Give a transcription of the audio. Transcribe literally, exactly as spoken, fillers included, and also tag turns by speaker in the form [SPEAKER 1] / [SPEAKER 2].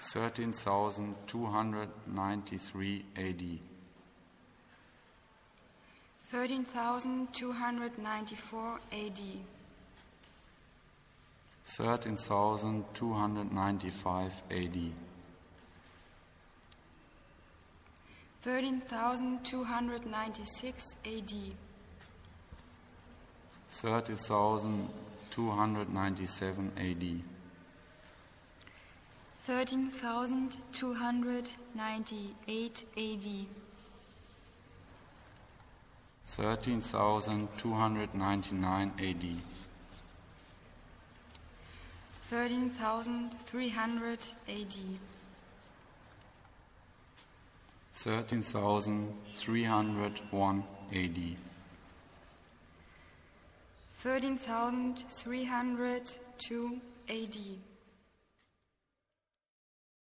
[SPEAKER 1] thirteen thousand two hundred ninety-three A D,
[SPEAKER 2] thirteen thousand two hundred ninety-four A D,
[SPEAKER 1] thirteen thousand two hundred ninety-five A D,
[SPEAKER 2] thirteen thousand two hundred ninety-six A D,
[SPEAKER 1] thirty thousand two hundred ninety-seven A D,
[SPEAKER 2] thirteen thousand two hundred ninety-eight A D,
[SPEAKER 1] thirteen thousand two hundred ninety-nine A D,
[SPEAKER 2] thirteen thousand three hundred A D,
[SPEAKER 1] thirteen thousand three hundred one A D,
[SPEAKER 2] thirteen thousand three hundred two A D.